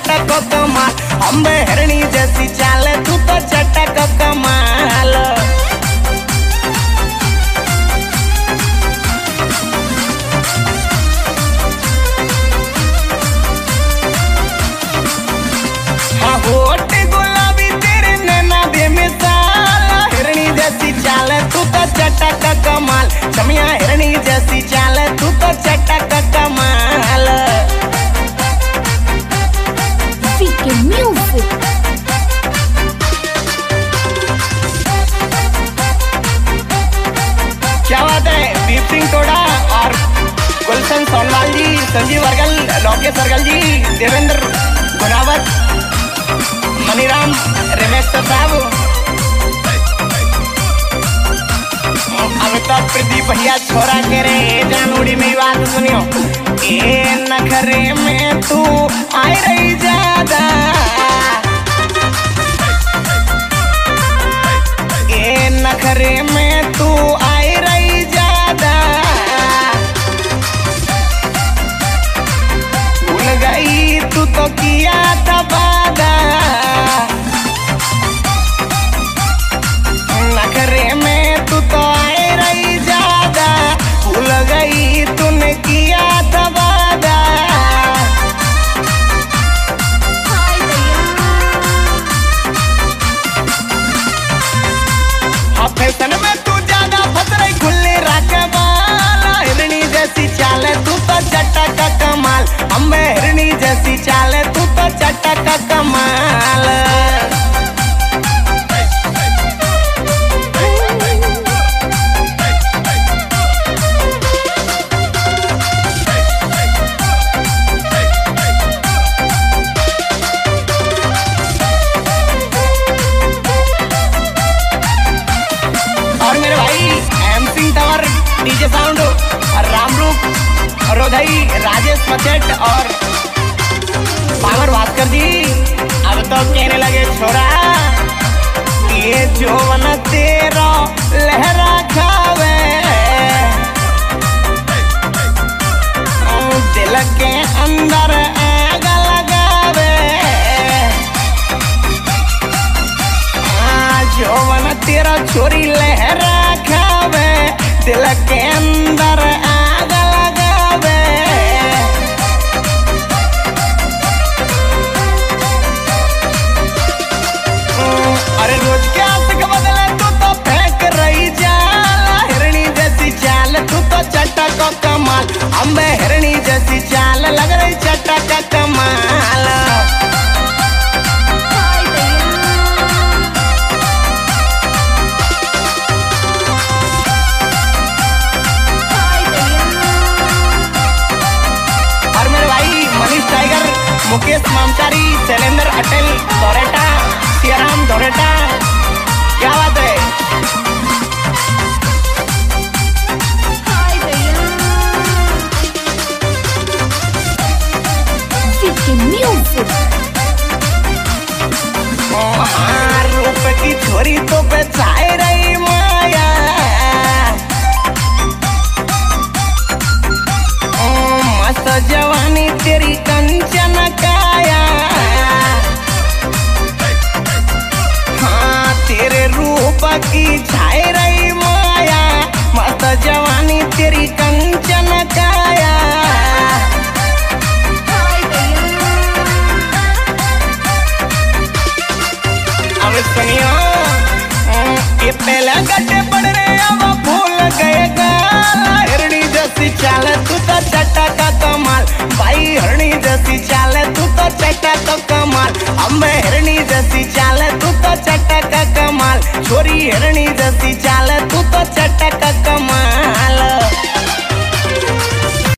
चटक कमाल, अम्बे हिरणी जैसी चाल तू तो चटक कमाल। हाँ होठ गुलाबी तेरे नैना बेमिसाल, हिरणी जैसी चाल तू तो चटक कमाल, चमिया हिरणी जैसी चाल तू तो चटक कमाल। VK Music। क्या बात है, दीप सिंह टोडा और गुलशन सोनवाल जी, संजीव वर्गल, लोकेश वर्गल जी, देवेंद्र गुनावत, मनीराम, रमेश साहब, अमिताभ प्रदीप भैया छोरा के रे जानूड़ी मेरी बात सुनियो। ए नखरे में तू आई रही ज्यादा, ए नखरे में तू आई रही ज्यादा, भूल गई तू तो किया था वादा, नखरे में तू तो आई रही ज्यादा, भूल गई तूने किया था वादा। हाँ फैशन में तू ज्यादा फंस रही, खुले रखे बाल, हिरणी जैसी चाल तू तो चटक कमाल, अम्बे हिरणी जैसी चाल तू तो चटक कमाल। और मेरे भाई M Singh Tanwar, DJ sound, Ramroop, Rodhai, Rajesh मचेट और पावर भास्कर जी, अब तो कहने लगे छोरा ये जोवन तेरा लहरा खावे, दिल के अंदर आग लगावे, जोवन तेरा छोरी लहरा खावे, दिल के अंदर आग लगावे। अरे रोज के आशिक बदले तू तो फेंक रही जाला, हिरणी जैसी चाल तू तो चटक कमाल, अम्बे हिरणी जैसी चाल लग रही चटक कमाल। और मेरे भाई मनीष टाइगर, मुकेश मामचारी, शैलेंद्र अटल दोरेटा, सियाराम दोरेटा, क्या बात है। VK Music। हाँ रूप की छोरी तो बेचाए रही माया, मस्त जवानी तेरी कंचन काया, हाँ तेरे रूप की छाए रही माया, मस्त जवानी तेरी कंचन काया। अब सुनियो ये पहला गड्ढे पड़ रहे अब भूल गए गाल, हिरणी जैसी चाल तू तो चटक कमाल, भाई हिरणी जैसी चाल तू तो चटक कमाल, अम्बे हिरणी जैसी चाल तू तो चटक कमाल, छोरी हिरणी जैसी चाल तू